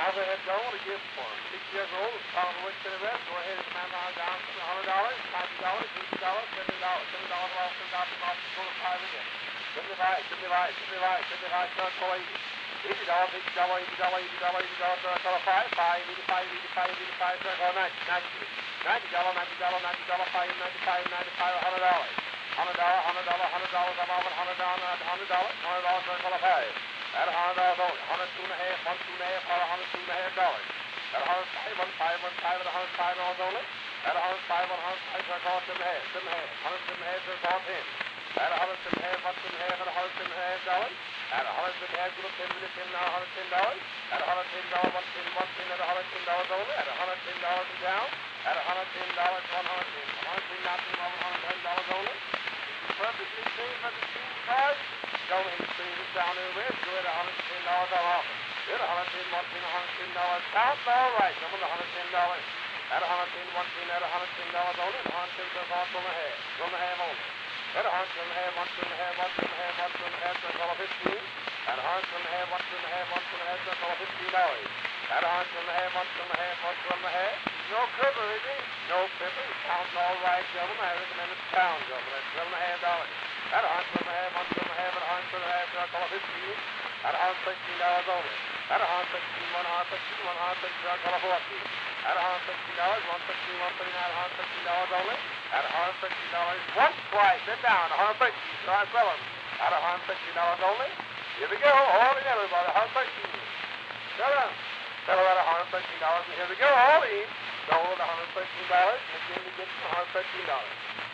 Now go ahead, Joe. What a gift for him. 6 years old, Colin Wicks to the rest. Go ahead and man down to $100, $90, $60, $70, $70 off, $10 off, go to 5 again. 75, 75, 75, 75, start for 80. $80, $80, $80, $80, $80, start for 5, 5, 85, 85, 85, start for 90, $90, $90, $90, $90, 5, 95, 95, $100. $100, $100, $100, I'm off at $100, $100, start for 5. At $100 only, 102 and a half, 102 and a half, $102 and a half dollars. At 105, 15, 15, at $105 only. At 105, 105, so I call it 7 and a half, 7 and a half, 107 and a half, so I call it 10. At 107 and a half, 107 and a half, at $107 and a half dollars. At 107 and a half, go to 10 minutes, 10 now, $110. At $110, 110, 110, at $110 only. At $110 and down. At $110, 110, 110, not $110 only. Perfectly clean for the team card. Don't increase it down there with. Go at $110 off it. Good, $110, $110, sounds all right. Come on, $110. At $110, $110, at $110 only. $110 goes off from a half. From a half only. At $110 and a half, $110 and a half, $110 and a half, $110 and a half, so I call it 15. At $110 and a half, $110 and a half, $110 and a half, so I call it $15. At $110 and a half, $110 and a half, $110 and a half. No cripper, is he? No cripper. Sounds all right, gentlemen. I recommend it pound, gentlemen. That's $12.5. At $110 and a half, $110 and a half, at $110 and a half, so I call it 15. At $116 only. At $116, $116, $116, so I call it 14. At $116, $116, $139, $116 only. At $116, once, twice, then down, $116, so I sell them. At $116 only. Here we go, all in everybody, $116. Sell them. Sell them at $116, and here we go, all in. Sold at $116, and again we get $116.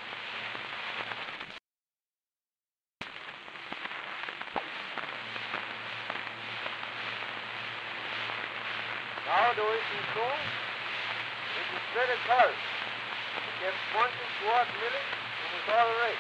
Now do we see soon? It is very close. It gets pointed towards Millie, and it's all right.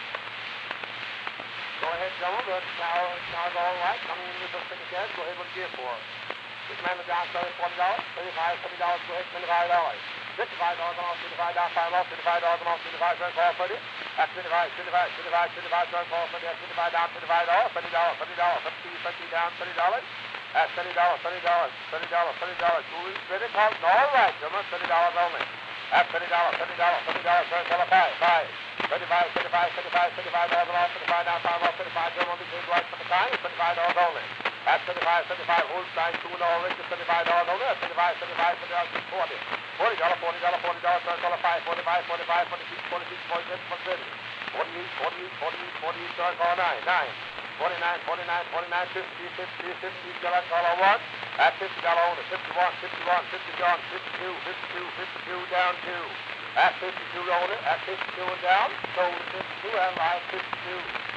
Go ahead, gentlemen, but sounds all right. Coming in with a second gas, go ahead with gear for it. This man is down $40, $35, $70, go ahead, $25. $55 off, $55 down, $5 off, $55 off, $55, turn call for it. At $55, $55, $55, $55, turn call for it. At $55 down, $55, $30, $30, $50 down, $30. At $30, $30, $30, $30. Jewelry, credit card, all right, gentlemen, $30 only. At $30, $30, $30, turn call 5, 5. $35, $35, $35, $35 off, $35 down, $5 off, $35, gentlemen, be paid right for the time, $35 only. At $35, $35, hold sign, $2 already, $35 only. At $35, $35, $40. $40, $40, turn call 5, 45, 45, 46, 46, 47, 47. 48, 48, 48, 48, turn call 9, 9. 49, 49, 49, 50, 50, 50, turn call 1. At $50 only, 51, 51, 51, 52, 52, 52, down 2. At 52 only, at 52 and down, sold 52 and live 52.